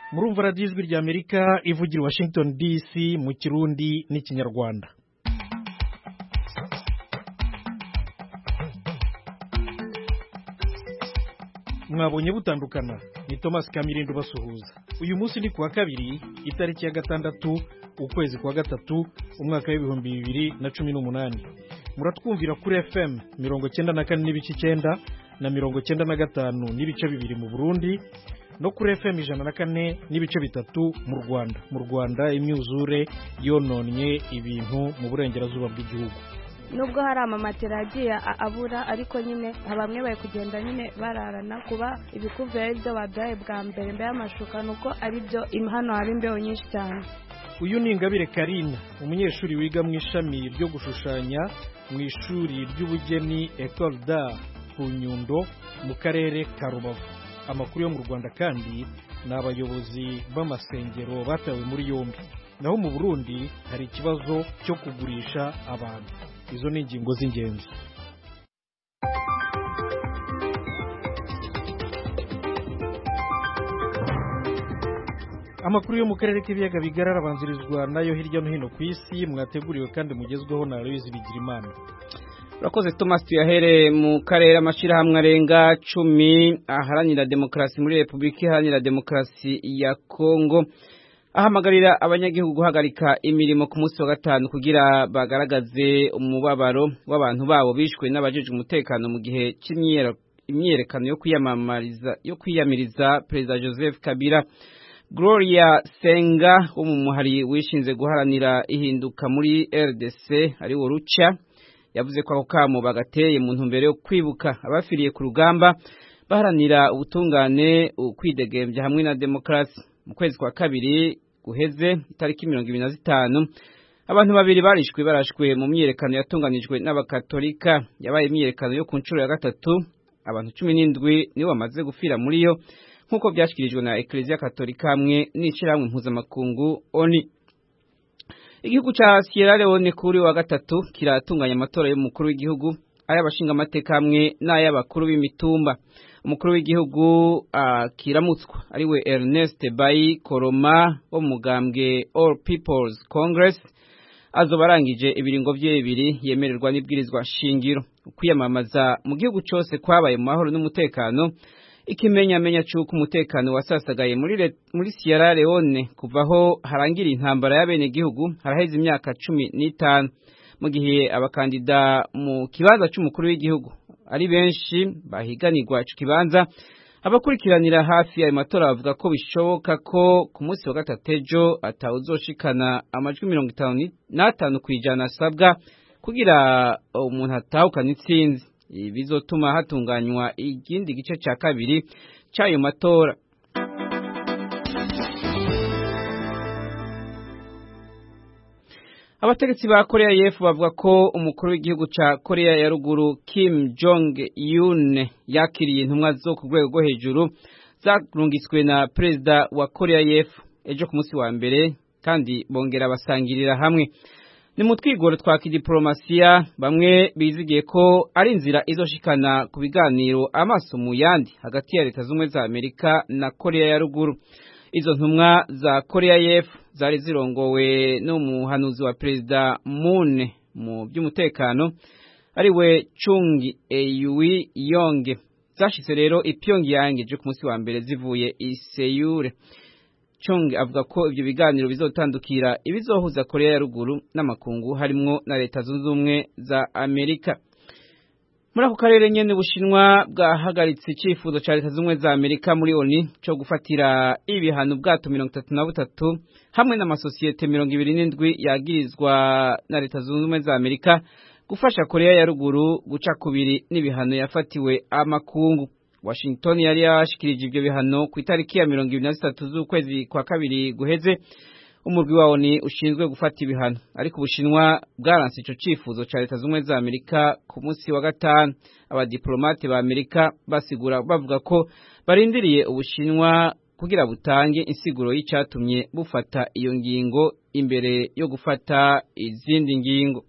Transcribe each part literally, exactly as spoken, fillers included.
murumva radiyo ijwi rya Amerika ivugira Washington D C mu Kirundi n'ikinyarwanda. Mwabonye butandukana ni Thomas Kamirindo basuhuza. Uyu munsi ni kuwa kabiri itariki ya gatandatu ukwezi kwa gatatu umwaka w'ibihumbi bibiri na cumi n'umunani. Muratwumvira kuri F M mirongo cyenda na kane n'ibice icyenda na mirongo cyenda na gatanu n'ibice bibiri mu Burundi no kuri F M ijana na kane n'ibice bitatu mu Rwanda. Mu Rwanda imyuzure yononnye ibintu mu burengerazuba bw'igihugu. Nubwo hari amamatera agiye abura ariko nyine bamwe bari kugenda nyine bararana kuba ibikuvuye ibyo badaye bwa mbere mbe y'amashuka nuko ari byo hano hari imbeho nyinshi cyane. Uyu ni Ingabire Karina, umunyeshuri wiga mu ishami ryo gushushanya mu ishuri ry'ubugeni Ecole d'Art ku Nyundo mu karere ka Rubavu. Amakuru yo mu Rwanda kandi ni abayobozi b'amasengero batawe muri yombi. Naho mu Burundi hari ikibazo cyo kugurisha abantu. Izo ni ingingo z'ingenzi. Amakuru yo mu karere k'ibiyaga bigari arabanzirizwa nayo hirya no hino ku isi, mwateguriwe kandi mugezweho na Aloyizi Bigirimana. Urakoze Thomas. Tuyahere mu karere amashirahamwe arenga cumi aharanira demokarasi muri Republika Iharanira Demokarasi ya Kongo ahamagarira abanyagihugu guhagarika imirimo ku munsi wa gatanu kugira bagaragaze umubabaro w'abantu babo bishwe n'abajejwe umutekano mu gihe cy'imyerekano yo kwiyamamariza yo kwiyamiriza Perezida Joseph Kabila. Gloria Senga wo mu muhari wishinze guharanira ihinduka muri R D C ari wo Rucha yavuze ko ako kamo bagateye mu ntumbero yo kwibuka abafiriye ku rugamba baharanira ubutungane ukwidegembya hamwe na demokarasi. Mu kwezi kwa kabiri guheze itariki mirongo ibiri na zitanu abantu babiri barishwe barashwe mu myerekano yatunganijwe n'abakatolika. Yabaye imyerekano yo ku nshuro ya gatatu, abantu cumi n'indwi nibo bamaze gufira muri yo nk'uko byashyikirijwe na Eklezia Katolika hamwe n'ishirahamwe mpuzamakungu O N U. Igihugu ca Sierra Leone kuri wa gatatu kiratunganya amatora y'umukuru w'igihugu, ay'abashinga amateka hamwe n'ay'abakuru b'imitumba. Umukuru w'igihugu uh, kiramutswa ariwe Ernest Bai Koroma wo mugambwe All People's Congress azobarangije ibiringo vye bibiri yemererwa n'ibwirizwa shingiro. Kwiyamamaza mu gihugu cyose kwabaye mu mahoro n'umutekano, ikimenyamenya cy'uko umutekano wasasagaye muri muri Sierra Leone kuvaho harangira intambara y'abene gihugu haraheze imyaka cumi n'itanu. Mu gihe abakandida mu kibanza cy'umukuru w'igihugu ari benshi bahiganirwa ico kibanza, abakurikiranira hafi ayo matora bavuga ko bishoboka ko ku munsi wa gatatu ejo atawuzoshikana amajwi mirongo itanu n'atanu kwijana asabwa kugira umuntu atahukana intsinzi. Bizotuma hatunganywa igindi gice ca kabiri c'ayo matora. Abategetsi ba Korea y'Epfo bavuga ko umukuru w'igihugu ca Korea ya Ruguru Kim Jong Un yakiriye intumwa zo ku rwego rwo hejuru zarungitswe na perezida wa Korea y'Epfo ejo ku munsi wa mbere, kandi bongera basangirira hamwe. Ni mu twigoro twa kidiplomasiya bamwe bizigiye ko ari inzira izoshikana ku biganiro amaso mu yandi hagati ya Leta z'Ubumwe za Amerika na Korea ya Ruguru. Izo ntumwa za Korea y'Epfo zari zirongowe n'umuhanuzi wa Perezida Moon mu by'umutekano ariwe Chung Eui Yong. Zashitse rero i Pyongyang ejo ku munsi wa mbere zivuye i Seoul. Chung avuga ko ibyo biganiro bizotandukira ibizohuza Korea ya Ruguru n'amakungu harimwo na Leta zunze ubumwe za Amerika. Muri ako karere nyene Ubushinwa bwahagaritse icifuzo ca Leta zunze ubumwe za Amerika muri O N U cyo gufatira ibihano ubwato mirongo itatu na butatu hamwe n'amasosiyete mirongo ibiri n'indwi yagirizwa na Leta zunze ubumwe za Amerika gufasha Korea ya Ruguru guca kubiri n'ibihano yafatiwe amakungu. Washington yari yashikirije ibyo bihano ku itariki ya mirongo ibiri na zitatu z'ukwezi kwa kabiri guheze umurwi wa O N U ushinzwe gufata ibihano, ariko Ubushinwa bwaranse ico cifuzo ca Leta z'Ubumwe za Amerika ku munsi wa gatanu. Abadiplomate ba Amerika basigura bavuga ko barindiriye Ubushinwa kugira butange insiguro y'icatumye bufata iyo ngingo imbere yo gufata izindi ngingo.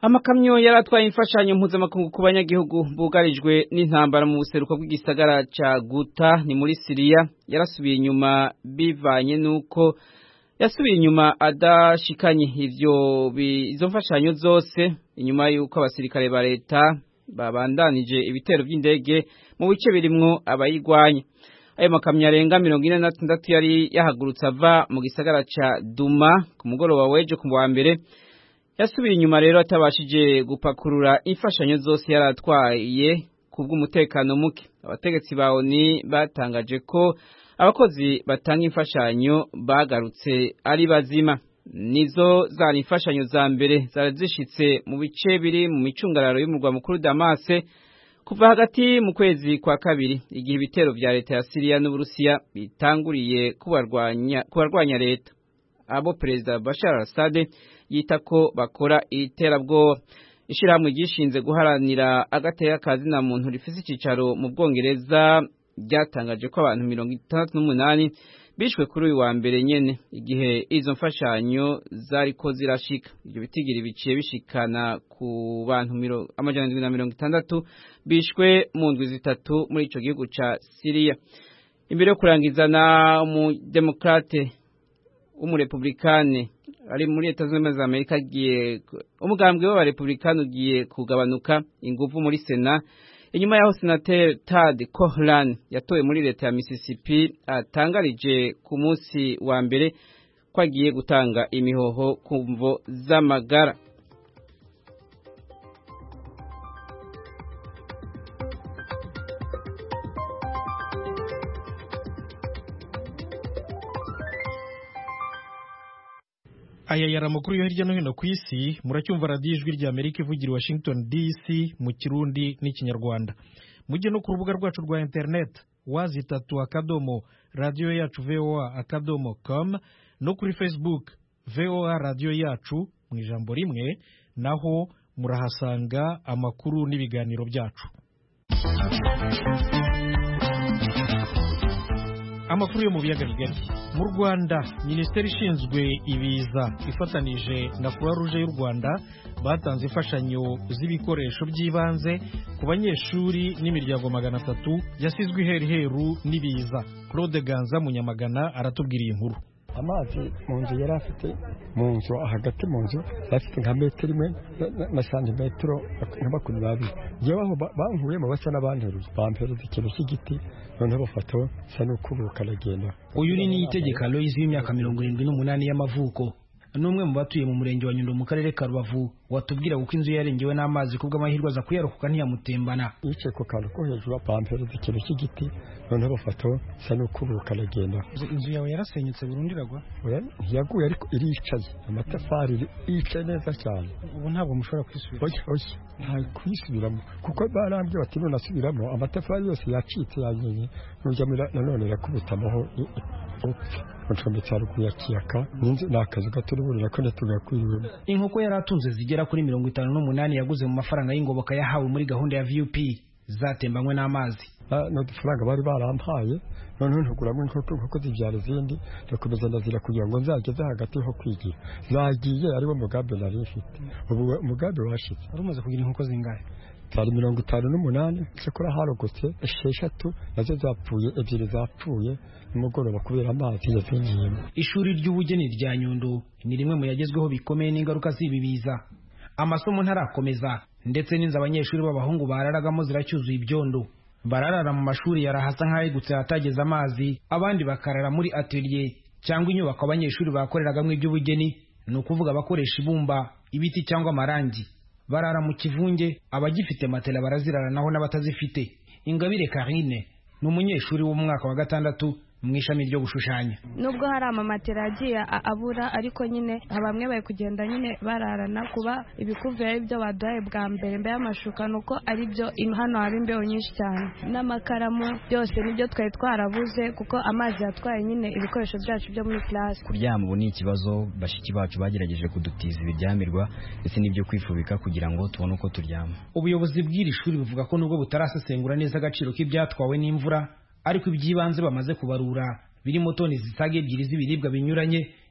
Amakamyo yaratwaye imfashanyo mpuzamakungu ku banyagihugu bugarijwe n'intambara mu buseruko bw'igisagara ca Guta ni muri Syria yarasubiye inyuma bivanye nuko yasubiye inyuma adashikanye ivyo izo mfashanyo zose inyuma yuko abasirikare ba leta babandanije ibitero by'indege mu bice birimwo abayigwanya. Ayo makamyo arenga mirongo ine na tandatu yari yahagurutse ava mu gisagara ca Duma ku mugoroba weje ku wa mbere. Yasubiye inyuma rero atabashije gupakurura imfashanyo zose yaratwaye kubw'umutekano muke. Abategetsi ba O N U batangaje ko abakozi batanga imfashanyo bagarutse ari bazima. Nizo zari imfashanyo za mbere zarazishitse mu bice biri mu micungararo y'umurwa mukuru Damas kuva hagati mu kwezi kwa kabiri igihe ibitero vya leta ya Syria n'Uburusiya bitanguriye kubarwanya kubarwanya leta. Abo Perezida Bashar al-Assad yita ko bakora iterabwoba. Ishirahamwe gishinze guharanira agateka kazina muntu rifise icicaro mu Bwongereza ryatangaje ko abantu mirongo itandatu n'umunani bishwe kuri uyu wa mbere nyene igihe izo mfashanyo zariko zirashika. Ibyo bitigiri biciye bishikana ku bantu amajana na mirongo itandatu bishwe mu ndwi zitatu muri ico gihugu ca Syria. Imbere yo kurangizana mu demokrate umurepublikane ari muri Leta Zunze Ubumwe za Amerika agiye umugambwe w'abarepublikani ugiye kugabanuka ingufu muri Sena inyuma yaho Senateri Tad Cohran yatowe muri leta ya Mississippi atangarije ku munsi wa mbere ko agiye gutanga imihoho ku mvo z'amagara. Aya yari amakuru yo hirya no hino ku isi. Muracyumva radiyo ijwi rya Amerika ivugira Washington D C mu Kirundi n'Ikinyarwanda. Mujye no ku rubuga rwacu rwa internet wazi tatu akadomo radio yacu V O A akadomo com no kuri Facebook V O A radio yacu mu ijambo rimwe, naho murahasanga amakuru n'ibiganiro byacu. Amakuru yo mu biyaga bigari. Mu Rwanda, Minisiteri ishinzwe ibiza ifatanije na Croix Rouge y'u Rwanda batanze imfashanyo z'ibikoresho by'ibanze ku banyeshuri n'imiryango magana atatu yasizwe iheruheru n'ibiza. Claude Ganza Munyamagana aratubwira iyi nkuru. Amazi mu nzu yari afite mu nzu hagati mu nzu bafite nka metero imwe na santimetero nka makumyabiri. Yewe aho bankuyemo basa n'abanteruye bampereza ikintu cy'igiti noneho bafataho sa n'ukubuka aragenda. Uyu ni Niyitegeka Loise w'imyaka mirongo irindwi n'umunani y'amavuko, n'umwe mu batuye mu murenge wa Nyundo mu karere ka Rubavu, watubwira uko inzu yarengewe n'amazi kubwo amahirwe aza kuyarokoka ntiyamutembana. Yicaye ku kantu ko hejuru bampereza ikintu cy'igiti noneho bafataho sa n'ukubuka aragenda. Inzu yawe yarasenyutse burundu iragwa? Yaguye ariko iricaye, amatafari yicaye neza cyane. Ubu ntabwo mushobora kwisubira? Oya oya, nta kwisubiramo kuko barambye bati none asubiramo amatafari yose yacitse yanyenye n'ujya nanone yakubitamaho Muchombe cyarugu ya kiyaka ninzi nakazi gaturubura ko netugakwiriwe. Inkoko yaratunze zigera kuri mirongo itanu n'umunani yaguze mu mafaranga y'ingoboka yahawe muri gahunda ya V U P zatembanywe n'amazi. No dufaranga bari barampaye none ntuguramo inkoko inkoko zibyara izindi ndakomeza ndazira kugira ngo nzageze hagati ho kwigira. Zagiye ariwo mugabe nari mfite. Ubu mugabe washitse. Ari umaze kugira inkoko zingahe? Tari mirongo itanu n'umunani sekora harogotse esheshatu nazo zapfuye ebyiri zapfuye umugoroba kubera amazi yazinyiyemo. Ishuri ry'ubugeni rya Nyundo ni rimwe mu yagezweho bikomeye n'ingaruka z'ibibiza. Amasomo ntarakomeza ndetse n'inzu abanyeshuri b'abahungu bararagamo ziracyuzuye ibyondo. Bararara mu mashuri yarahasa nk'ayegutse hatageze amazi, abandi bakarara muri atelier cyangwa inyubako abanyeshuri bakoreragamo iby'ubugeni, ni ukuvuga abakoresha ibumba, ibiti cyangwa amarangi. Barara mu kivunge, abagifite matela barazirara naho n'abatazifite. Ingabire Karine ni umunyeshuri wo mu mwaka wa gatandatu mu ishami ryo gushushanya. Nubwo hari amamatera agiye abura ariko nyine bamwe bari kugenda nyine bararana kuba ibikuvuye ibyo baduhaye bwa mbere mbe y'amashuka nuko ari byo hano hari imbeho nyinshi cyane n'amakaramu byose nibyo twari twarabuze kuko amazi yatwaye nyine ibikoresho byacu byo muri class. Kuryama ubu ni ikibazo, bashiki bacu bagerageje kudutiza ibiryamirwa ndetse n'ibyo kwifubika kugira ngo tubone uko turyama. Ubuyobozi bw'iri shuri buvuga ko nubwo butarasesengura neza agaciro k'ibyatwawe n'imvura ariko ibyibanze bamaze kubarura birimo toni zisaga ebyiri z'ibiribwa binyuranye,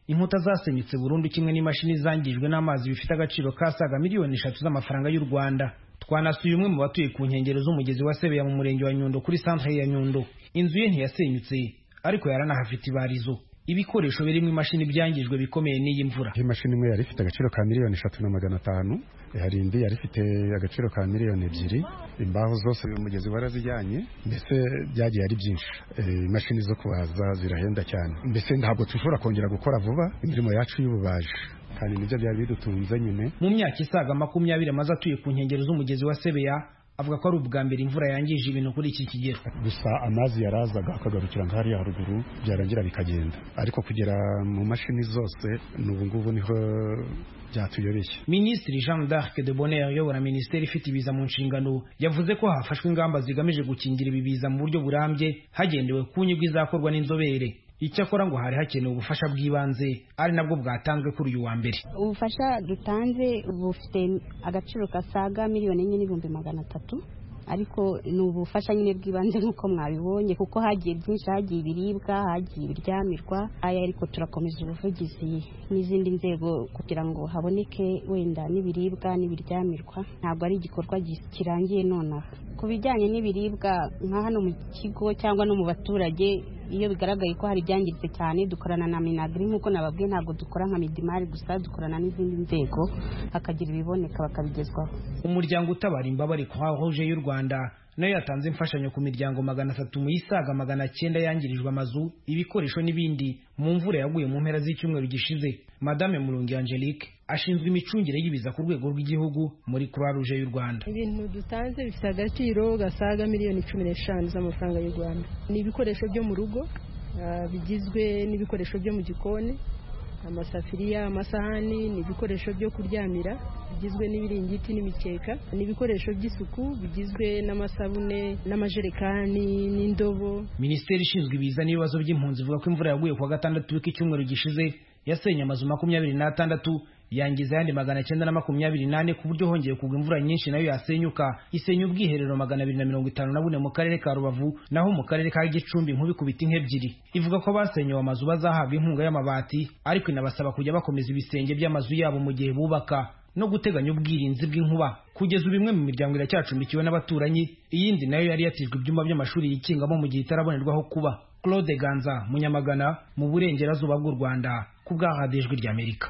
inkuta zasenyutse burundu kimwe n'imashini zangijwe n'amazi bifite agaciro kasaga miliyoni eshatu z'amafaranga y'u Rwanda. Twanasuye umwe mu batuye ku nkengero z'umugezi wa Sebeya mu murenge wa Nyundo kuri centre ya Nyundo. Inzu ye ntiyasenyutse ariko yaranahafite ibarizo. Ibikoresho birimo imashini byangijwe bikomeye n'iyi mvura. Imashini imwe yari ifite agaciro ka miliyoni eshatu na magana atanu, hari indi yari ifite agaciro ka miliyoni ebyiri. Imbaho zose umugezi warazijyanye, mbese byagiye ari byinshi. Imashini zo kubaza zirahenda cyane, mbese ntabwo tushobora kongera gukora vuba imirimo yacu y'ububaji, kandi nibyo byari bidutunze nyine. Mu myaka isaga makumyabiri amaze atuye ku nkengero z'umugezi wa Sebeya, avuga ko ari ubwa mbere imvura yangije ibintu kuri iki kigero. Gusa amazi yarazaga akagarukira nk'ahari haruguru byarangira bikagenda, ariko kugera mu mashini zose n'ubu ngubu niho byatuyobeshye. Minisitiri Jean d'Arc de Bonheur uyobora minisiteri ifite ibiza mu nshingano yavuze ko hafashwe ingamba zigamije gukingira ibi biza mu buryo burambye hagendewe ku nyungu izakorwa n'inzobere. Icyakora ngo hari hakenewe ubufasha bw'ibanze ari nabwo bwatanzwe kuri uyu wa mbere. Ubufasha dutanze bufite agaciro kasaga miliyoni enye n'ibihumbi magana atatu, ariko ni ubufasha nyine bw'ibanze nk'uko mwabibonye, kuko hagiye byinshi, hagiye ibiribwa, hagiye ibiryamirwa. Aya ariko turakomeza ubuvugizi n'izindi nzego kugira ngo haboneke wenda n'ibiribwa n'ibiryamirwa. Ntabwo ari igikorwa kirangiye nonaha. Ku bijyanye n'ibiribwa nka hano mu kigo cyangwa no mu baturage, iyo bigaragaye ko hari byangiritse cyane dukorana na Minagri nk'uko nababwiye, ntabwo dukora nka Midimari gusa, dukorana n'izindi nzego hakagira ibiboneka bakabigezwaho. Umuryango utabara imbabare Croix Rouge y'u Rwanda nayo yatanze imfashanyo ku miryango magana atatu mu isaga magana cyenda yangirijwe amazu, ibikoresho n'ibindi mu mvura yaguye mu mpera z'icyumweru gishize. Madame Mulungi Angelique ashinzwe imicungire y'ibiza ku rwego rw'igihugu muri Croix Rouge y'u Rwanda. Ibintu dutanze bifite agaciro gasaga miliyoni cumi n'eshanu z'amafaranga y'u Rwanda. Ni ibikoresho byo mu rugo uh, bigizwe n'ibikoresho byo mu gikoni, amasafiriya, amasahani, ni ibikoresho byo kuryamira bigizwe n'ibiringiti n'imikeka, ni ibikoresho by'isuku bigizwe n'amasabune n'amajerekani n'indobo. Minisiteri ishinzwe ibiza n'ibibazo by'impunzi ivuga ko imvura yaguye kuwa gatandatu w'iki cyumweru gishize yasenye amazu makumyabiri n'atandatu, yangiza ayandi magana cyenda na makumyabiri nane, ku buryo hongeye kugwa imvura nyinshi nayo yasenyuka. Isenya ubwiherero magana abiri na mirongo itanu na bune mu karere ka Rubavu, naho mu karere ka Gicumbi inkuba ikubita inka ebyiri. Ivuga ko basenyewe amazu bazahabwa inkunga y'amabati, ariko inabasaba kujya bakomeza ibisenge by'amazu yabo mu gihe bubaka no guteganya ubwirinzi bw'inkuba. Kugeza ubu imwe mu miryango iracyacumbikiwe n'abaturanyi, iyindi nayo yari yatijwe ibyumba by'amashuri yikingamo mu gihe itarabonerwaho kuba. Claude Ganza, Munyamagana, mu burengerazuba bw'u Rwanda, ku bwa Radio Ijwi ry'Amerika.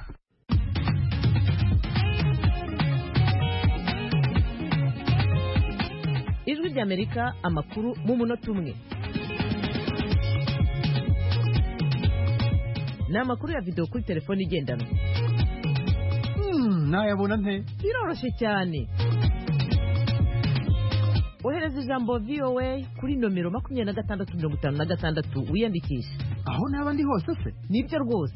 Ijwi ry'Amerika, amakuru mu munota umwe. Ni amakuru ya video kuri telefone igendanwa. Hmm, nayabona nte? Biroroshye cyane. Ohereza ijambo V O A kuri nomero makumyabiri na gatandatu mirongo itanu na gatandatu wiyandikisha. Aho naba ndi hose se? Nibyo rwose.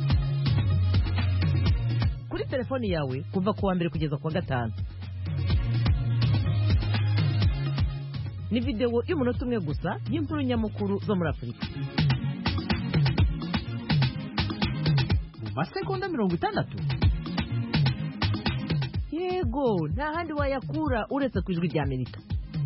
Kuri telefoni yawe kuva ku wa mbere kugeza ku wa gatanu. Ni video y'umunota umwe gusa y'inkuru nyamukuru zo muri Afurika. Mu masegonda mirongo itandatu? Yego, nta handi wayakura uretse ku Ijwi ry'Amerika.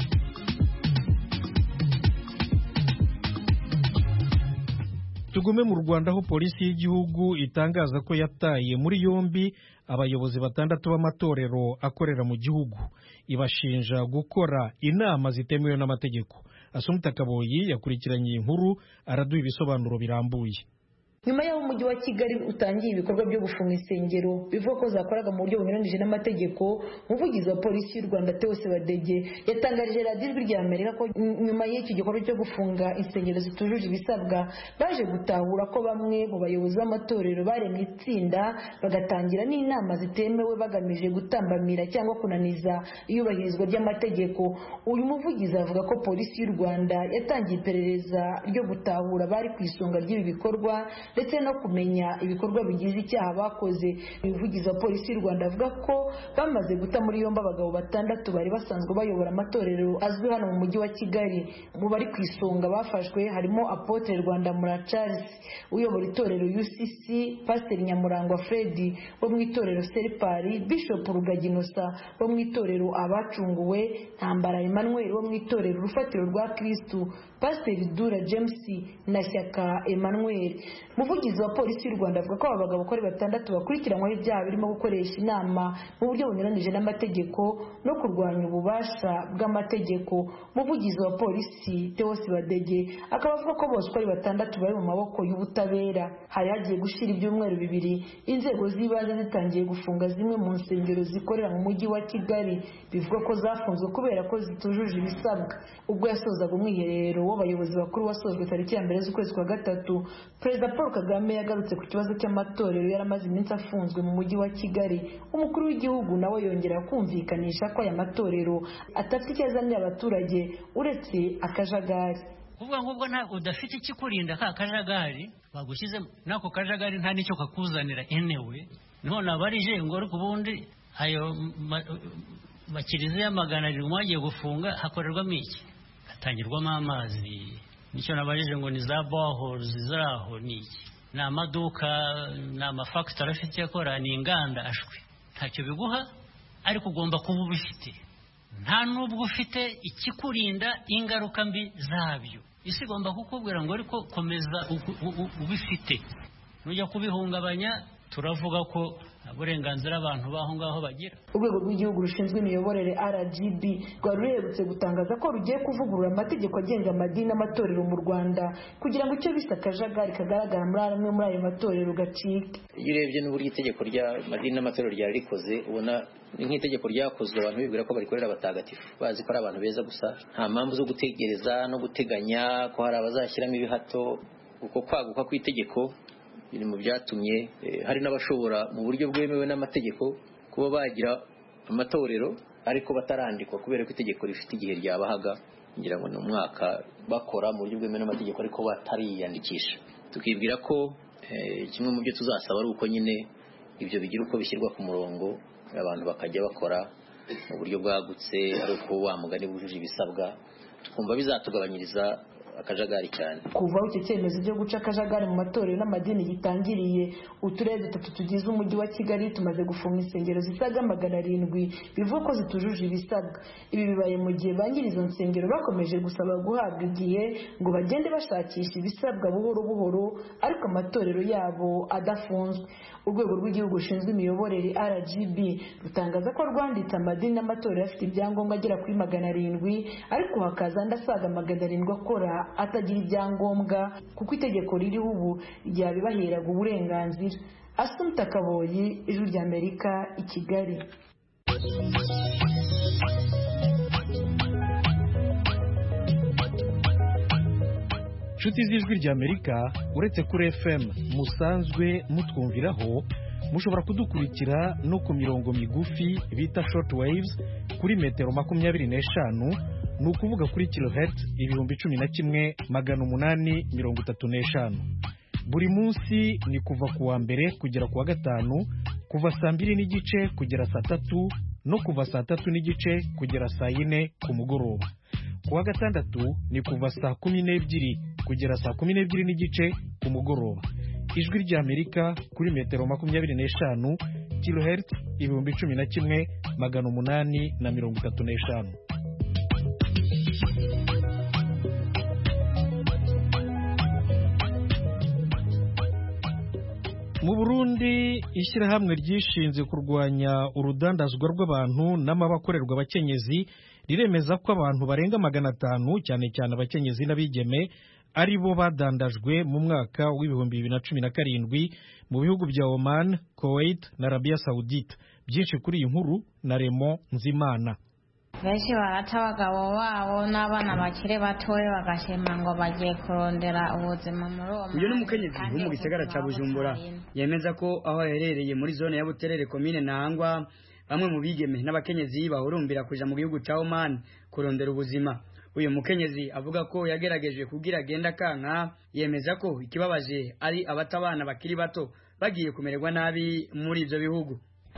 Tugume mu Rwanda aho polisi y'igihugu itangaza ko yataye muri yombi abayobozi batandatu b'amatorero akorera mu gihugu, ibashinja gukora inama zitemewe n'amategeko. Asumta Kaboyi yakurikiranye inkuru araduha ibisobanuro birambuye. Nyuma y'aho umujyi wa Kigali utangiye ibikorwa byo gufunga insengero bivuga ko zakoraga mu buryo bunyuranije n'amategeko, umuvugizi wa polisi y'u Rwanda Theo Sebadege yatangarije Radio Ijwi ry'Amerika ko nyuma y'iki gikorwa cyo gufunga insengero zitujuje ibisabwa baje gutahura ko bamwe mu bayobozi b'amatorero baremye itsinda bagatangira n'inama zitemewe bagamije gutambamira cyangwa kunaniza iyubahirizwa ry'amategeko. Uyu muvugizi avuga ko polisi y'u Rwanda yatangiye iperereza ryo gutahura bari ku isonga ry'ibi bikorwa ndetse no kumenya ibikorwa bigize icyaha bakoze. Umuvugizi wa polisi y'u Rwanda avuga ko bamaze guta muri yombi abagabo batandatu bari basanzwe bayobora amatorero azwi hano mu mujyi wa Kigali. Mu bari ku isonga bafashwe harimo Apotre Rwandamura Charles uyobora itorero U C C, Pastor Nyamurangwa Fred wo mu itorero Serpari, Bishop Rugaginosa wo mu itorero Abacunguwe, Ntambara Emmanuel wo mu itorero Urufatiro rwa Kristu, Pastor Dura James na Shyaka Emmanuel. umuvugizi wa polisi y'u Rwanda avuga ko aba bagabo ko ari batandatu bakurikiranyweho ibyaha birimo gukoresha inama mu buryo bunyuranije n'amategeko no kurwanya ububasha bw'amategeko. Umuvugizi wa polisi Theos Badege akaba avuga ko bose ari batandatu bari mu maboko y'ubutabera. Hari hagiye gushira ibyumweru bibiri inzego z'ibanze zitangiye gufunga zimwe mu nsengero zikorera mu mujyi wa Kigali bivuga ko zafunzwe kubera ko zitujuje ibisabwa. Ubwo yasozaga umwiherero w'abayobozi bakuru wasojwe tariki ya mbere z'ukwezi kwa gatatu, Perezida Paul Kagame yagarutse ku kibazo cy'amatorero yaramaze iminsi afunzwe mu mujyi wa Kigali. Umukuru w'igihugu nawe yongera kumvikanisha ko aya matorero atafite icyo azaniye abaturage uretse akajagari. Kuvuga ngo ubwo nta udafite ikikurinda ka kajagari bagushyizemo nako kajagari nta nicyo kakuzanira enewe none abarije ngo ariko ubundi ayo makiriziya magana arindwi mwagiye gufunga hakorerwamo iki? Hatangirwamo amazi. Nicyo nabarije ngo ni za boreholes ziraho ni iki? Ni amaduka, ni amafactory afite yakora, ni inganda ashwe. Ntacyo biguha ariko ugomba kuba ubifite. Nta nubwo ufite ikikurinda ingaruka mbi zabyo. Isi igomba kukubwira ngo ariko komeza ubifite. Nujya kubihungabanya turavuga ko uburenganzira abantu baho ngaho bagira. Urwego rw'igihugu rushinzwe imiyoborere R G B rwari ruherutse gutangaza ko rugiye kuvugurura amategeko agenga amadini n'amatorero mu Rwanda kugira ngo icyo bisa akajagari kagaragara muri amwe muri ayo matorero gacike. Iyo urebye n'uburyo itegeko ry'amadini n'amatorero ryari rikoze ubona nk'itegeko ryakozwe abantu bibwira ko barikorera abatagatifu bazi ko ari abantu beza gusa nta mpamvu zo gutegereza no guteganya ko hari abazashyiramo ibihato. Uko kwaguka kw'itegeko biri mu byatumye hari n'abashobora mu buryo bwemewe n'amategeko kuba bagira amatorero ariko batarandikwa kubera ko itegeko rifite igihe ryabahaga ngira ngo ni umwaka bakora mu buryo bwemewe n'amategeko ariko batariyandikisha. Tukibwira ko kimwe mu byo tuzasaba ari uko nyine ibyo bigira uko bishyirwa ku murongo abantu bakajya bakora mu buryo bwagutse ari uko wa mugani bujuje ibisabwa tukumva bizatugabanyiriza akajagari cyane. Kuva icyo cyemezo cyo guca akajagari mu matorero n'amadini gitangiriye, uturere dutatu tugize umujyi wa Kigali tumaze gufunga insengero zisaga magana arindwi bivuga ko zitujuje ibisabwa. Ibi bibaye mu gihe ba nyiri izo nsengero bakomeje gusaba guhabwa igihe ngo bagende bashakisha ibisabwa buhoro buhoro ariko amatorero yabo adafunzwe. Urwego rw'igihugu rushinzwe imiyoborere R G B rutangaza ko rwanditse amadini n'amatorero afite ibyangombwa agera kuri magana arindwi ariko hakaza andi asaga magana arindwi akora atagira ibyangombwa kuko itegeko ririho ubu ryabibaheraga uburenganzira. Asumta Kaboyi, Ijwi ry'Amerika, i Kigali. Nshuti z'Ijwi ry'Amerika uretse kuri F M musanzwe mutwumviraho mushobora kudukurikira no ku mirongo migufi bita short waves kuri metero makumyabiri n'eshanu ni ukuvuga kuri kilohertz ibihumbi cumi na kimwe magana umunani mirongo itatu n'eshanu. Buri munsi ni kuva ku wa mbere kugera ku wa gatanu kuva saa mbiri n'igice kugera saa tatu no kuva saa tatu n'igice kugera saa yine ku mugoroba. Ku wa gatandatu ni kuva saa kumi n'ebyiri kugera saa kumi n'ebyiri n'igice ku mugoroba. Ijwi ry'Amerika kuri metero makumyabiri n'eshanu kilohertz ibihumbi cumi na kimwe magana umunani na mirongo itatu n'eshanu. Mu Burundi ishyirahamwe ryishinze kurwanya urudandazwa rw'abantu n'amabakorerwa abakenyezi riremeza ko abantu barenga magana atanu cyane cyane abakenyezi n'abigeme ari bo badandajwe mu mwaka w'ibihumbi bibiri na cumi na karindwi mu bihugu bya Oman, Kuwait na Arabia Saudite. Byinshi kuri iyi nkuru na Remo Nzimana. Benshi barata abagabo babo n'abana bakiri batoya bagashima ngo bagiye kurondera ubuzima muri uwo. Uyu ni umukenyezi wo mu gisagara ca Bujumbura yemeza ko aho aherereye muri zone ya Buterere komine Ntahangwa bamwe mu bigeme n'abakenyezi bahurumbira kuja mu gihugu ca Oman kurondera ubuzima. Uyu mukenyezi avuga ko yagerageje kugira agenda kanka yemeza ko ikibabaje ari abatabana bakiri bato bagiye kumererwa nabi muri ivyo bihugu.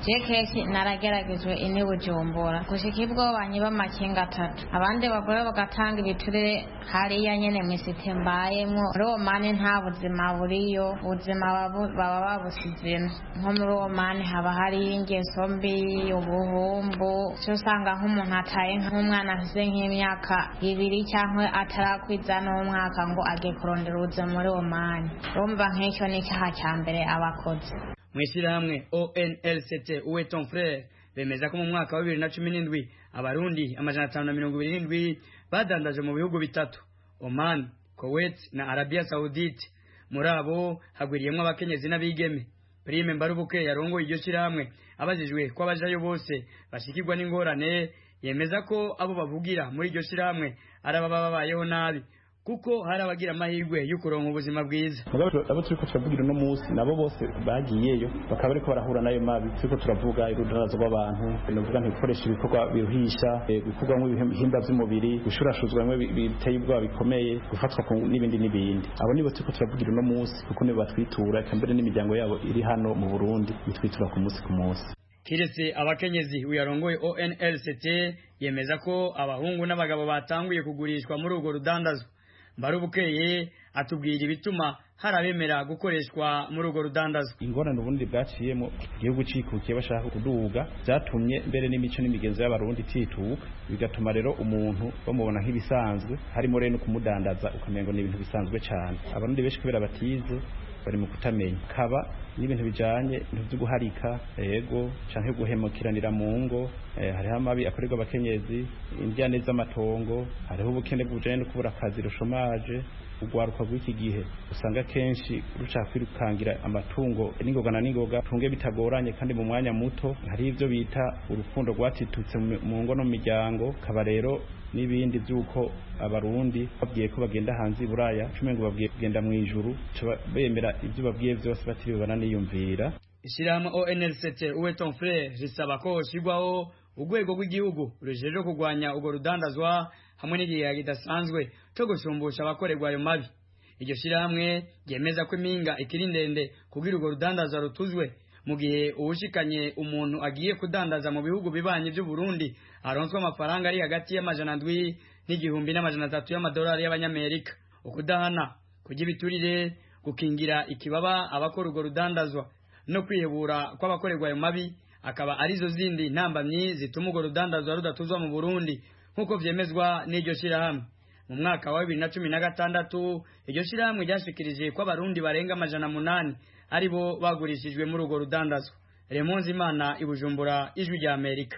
je kenshi narageragejwe ini Bujumbura gushika ibwo banyiba amakinga atatu abandi bagore bagatanga ibiturire hariya nyene mwisite mbayemwo muri Omani nta buzima buriyo ubuzima baba babusizemo nko muri Omani haba hari ingeso mbi ubuhumbu cyo usanga nk'umuntu ataye nk'umwana afise nk'imyaka ibiri cyangwa atarakwiza n'umwaka ngo agiye kurondera ubuzima muri Omani urumva nk'icyo ni icyaha cya mbere abakoze. Mwishirahamwe O N L C T Uwe ton frère bemeza ko mu mwaka wa bibiri na cumi n'indwi abarundi amajana atanu na mirongo ibiri n'indwi badandaje mu bihugu bitatu Oman, Kuwait na Arabia Saudite. Muri abo hagwiriyemwo abakenyezi n'abigeme. Prime Mbarubuke yarongoye iryo shirahamwe abajijwe ko abajayo bose bashikirwa n'ingorane yemeza ko abo bavugira muri iryo shirahamwe araba babayeho nabi kuko hari abagira amahirwe yo kuronka ubuzima bwiza. Abo turiko turavugira no musi nabo bose bagiyeyo bakaba ariko barahura nayo mabi turiko turavuga irudarazo rw'abantu binovuga ntibikoresha ibikorwa biruhisha gukorwa nk'ibihimba by'umubiri gushurashuzwa mwe biteye ubwoba bikomeye gufatwa n'ibindi n'ibindi. Abo nibo turiko turavugira no musi kuko nibo batwitura kambere n'imiryango yabo iri hano mu Burundi bitwitura ku musi ku musi. Kiretse abakenyezi uyarongoye O N L C T yemeza ko abahungu n'abagabo batanguye kugurishwa muri urwo rudandazo. Mbarubukeye atubwira ibituma harabemera gukoreshwa muri urwo rudandazo. Ingorane ubundi bwaciyemo igihugu cikukiye bashaka kuduga byatumye mbere n'imico n'imigenzo y'abarundi tituka bigatuma rero umuntu bamubona nk'ibisanzwe harimo rero no kumudandaza ukamengo ni ibintu bisanzwe cyane. Abarundi benshi kubera batize bari mu kutamenya kaba n'ibintu bijanye ibintu byo guharika yego canke guhemukiranira mu ngo eh, hariho amabi akorerwa abakenyezi indyane z'amatongo hariho ubukene bujanye no kubura akazi rushomaje ugwaruka rw'iki gihe usanga kenshi ruca kwirukangira amatungo n'ingoga na n'ingoga tunge bitagoranye kandi mu mwanya muto hari ivyo bita urukundo rwatitutse mu ngo no mu miryango kaba rero n'ibindi byuko abarundi babwiye ko bagenda hanze buraya cume ngo babwiye kugenda mu ijuru bemera ibyo babwiye byose batibibana niyumvira. Ishirahamwe O N L C T Uwe ton frère risaba ko shigwaho urwego rw'igihugu rujeje kugwanya ugo rudandazwa hamwe n'igihe gidasanzwe cyo gushumbusha abakorerwa ayo mabi. Iryo shirahamwe ryemeza ko impinga ikiri ndende kugira ugo rudandazwa rutuzwe mu gihe ubushikanye umuntu agiye kudandaza mu bihugu bibanye by'u Burundi aronswa amafaranga ari hagati y'amajana ndwi n'igihumbi n'amajana atatu y'amadolari y'abanyamerika. Ukudahana kugira biturire gukingira ikibaba abakora urwo rudandazwa no kwihebura kw'abakorerwa ayo mabi akaba arizo zindi ntambamyi zituma urwo rudandazwa rudatuzwa mu Burundi nk'uko vyemezwa n'iryo shirahamwe. Mu mwaka wa bibiri na cumi na gatandatu iryo shirahamwe ryashikirije ko abarundi barenga amajana munani aribo bagurishijwe muri urwo rudandazwa. Remonzi Imana i Bujumbura, Ijwi rya Amerika.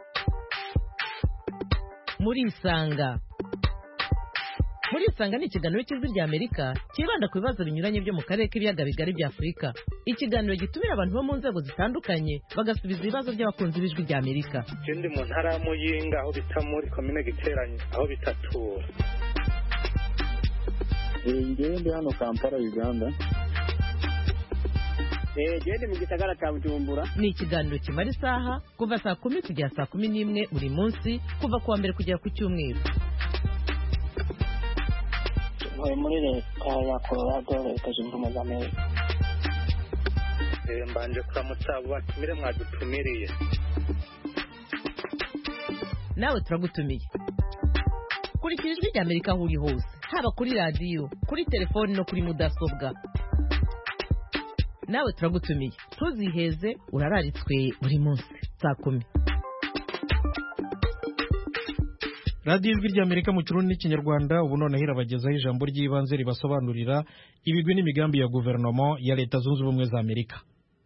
Muri Isanga Muri Isanga ni ikiganiro cy'Ijwi rya Amerika kibanda ku bibazo binyuranye byo mu karere k'ibiyaga bigari bya Afurika. Ikiganiro gitumira abantu bo mu nzego zitandukanye bagasubiza ibibazo by'abakunzi b'Ijwi rya Amerika. Ndi mu ntara ya Muyinga aho bita muri komine Giteranye aho bitatura. Ngiye ndi hano Kampala Uganda. Eh gende mu gisagara cya Bujumbura. Ni ikiganiro kimara isaha kuva saa kumi kugera saa kumi n'imwe buri munsi kuva kuwa mbere kugera ku cyumweru. Muri muri leta ya Colorado leta zunze ubumwe za Amerika. Eh mbanje kuramutsa batumire mwadutumiriye. Nawe turagutumiye. Kurikira Ijwi rya Amerika aho uri hose haba kuri radio kuri telefone no kuri mudasobwa. Nawe turagutumiye tuziheze urararitswe buri munsi saa kumi. Radio Ijwi rya Amerika mu Kirundi n'Ikinyarwanda ubu none hirabagezaho ijambo ry'ibanze ribasobanurira ibigwi n'imigambi ya guverinoma ya Leta Zunze Ubumwe za Amerika.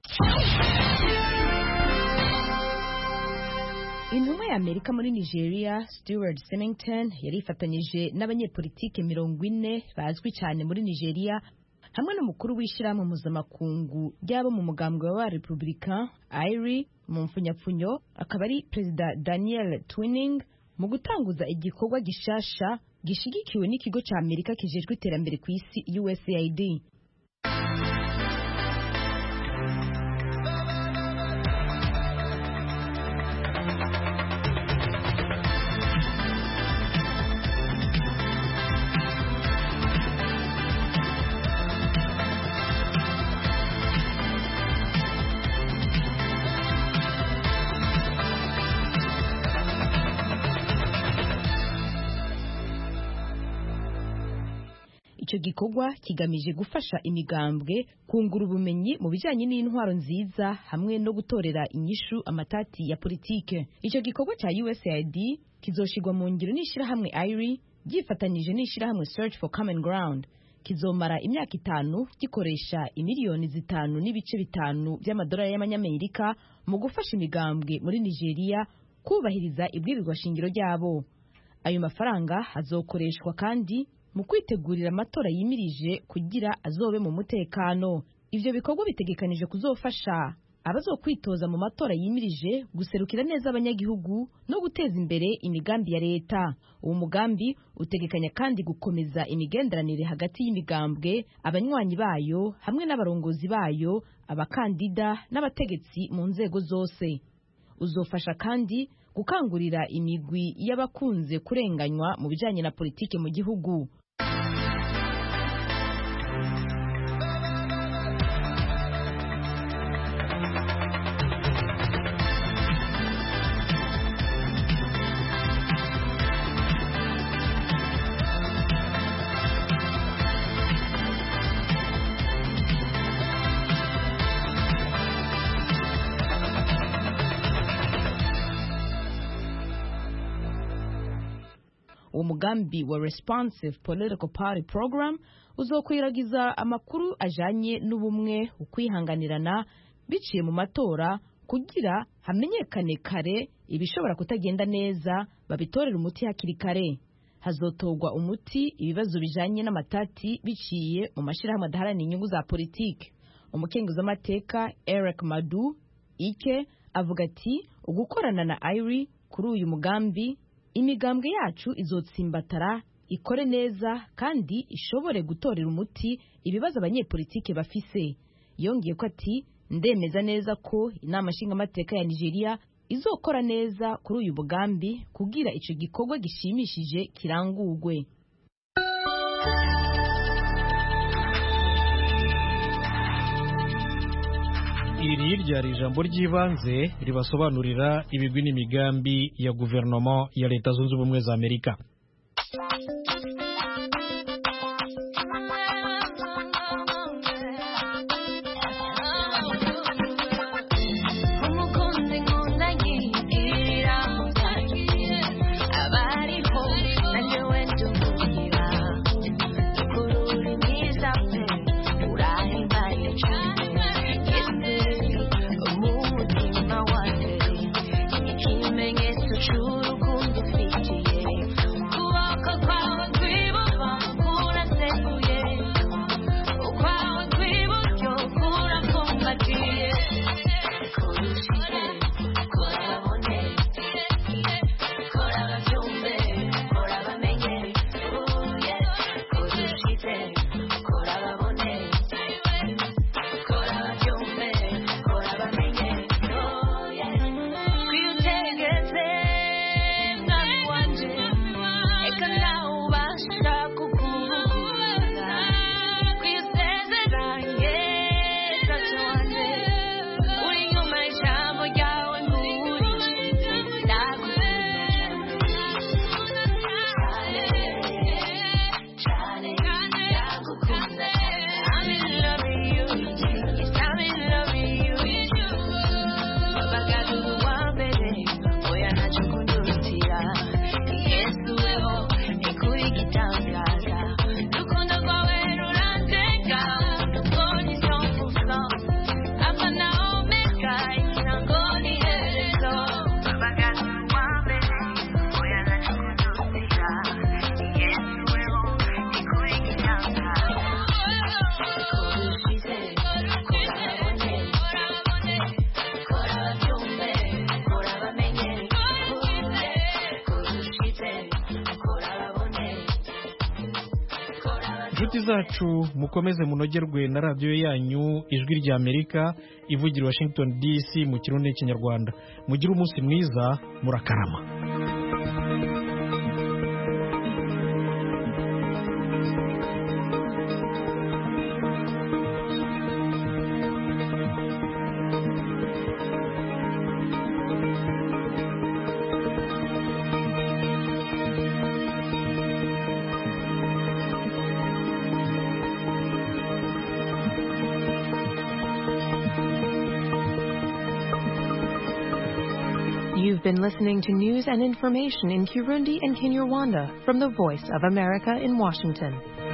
Intumwa ya Amerika muri Nigeria Stuart Sennington yari ifatanyije n'abanyepolitike mirongo ine bazwi cyane muri Nigeria hamwe n'umukuru w'ishyirahamwe mpuzamakungu ry'abo mu mugambwe wa Republican I R I mu mfunyapfunyo akaba ari Perezida Daniel Twining mu gutanguza igikorwa gishasha gishigikiwe n'ikigo cya Amerika kijejwe iterambere ku isi U S A I D. icyo gikorwa kigamije gufasha imigambwe kungura ubumenyi mu bijyanye n'intwaro nziza hamwe no gutorera inyishu amatati ya politike. Icyo gikorwa cya U S A I D kizoshirwa mu ngiro n'ishyirahamwe I R I gifatanije n'ishyirahamwe Search for Common Ground. Kizomara imyaka itanu gikoresha imiliyoni zitanu n'ibice bitanu by'amadolari y'amanyamerika mu gufasha imigambwe muri Nigeria kubahiriza ibwirizwa shingiro ryabo. Ayo mafaranga azokoreshwa kandi mu kwitegurira amatora yimirije kugira azobe mu mutekano. Ivyo bikorwa bitegekanije kuzofasha abazokwitoza mu matora yimirije guserukira neza abanyagihugu no guteza imbere imigambi ya leta. Uwo mugambi utegekanya kandi gukomeza imigenderanire hagati y'imigambwe, abanywanyi bayo hamwe n'abarongozi bayo, abakandida n'abategetsi mu nzego zose. Uzofasha kandi gukangurira imigwi y'abakunze kurenganywa mu bijanye na politike mu gihugu. Umugambi wa Responsive Political Party Program uzokwiragiza amakuru ajanye n'ubumwe, ukwihanganirana biciye mu matora kugira hamenyekane kare ibishobora kutagenda neza, babitorera umuti hakiri kare. Hazotogwa umuti ibibazo bijanye n'amatati biciye mu mashirahamwe adaharanira inyungu za politike. Umukenguzi w'amateka Eric Madu Ike avuga ati ugukorana na I R I kuri uyu mugambi imigambwe yacu izotsimbatara, ikore neza kandi ishobore gutorera umuti ibibazo abanyepolitike bafise. Yongeye ko ati ndemeza neza ko inama nshingamateka ya Nigeria izokora neza kuri uyu mugambi kugira ico gikorwa gishimishije kirangurwe. Iri ryari ijambo ry'ibanze ribasobanurira ibigwi n'imigambi ya guverinoma ya Leta Zunze Ubumwe za Amerika. Inshuti zacu mukomeze munogerwe na radiyo yanyu ijwi rya Amerika ivugira Washington D C mu kirundi n'ikinyarwanda. Mugire umunsi mwiza, murakarama. You've been listening to news and information in Kirundi and Kinyarwanda from the Voice of America in Washington.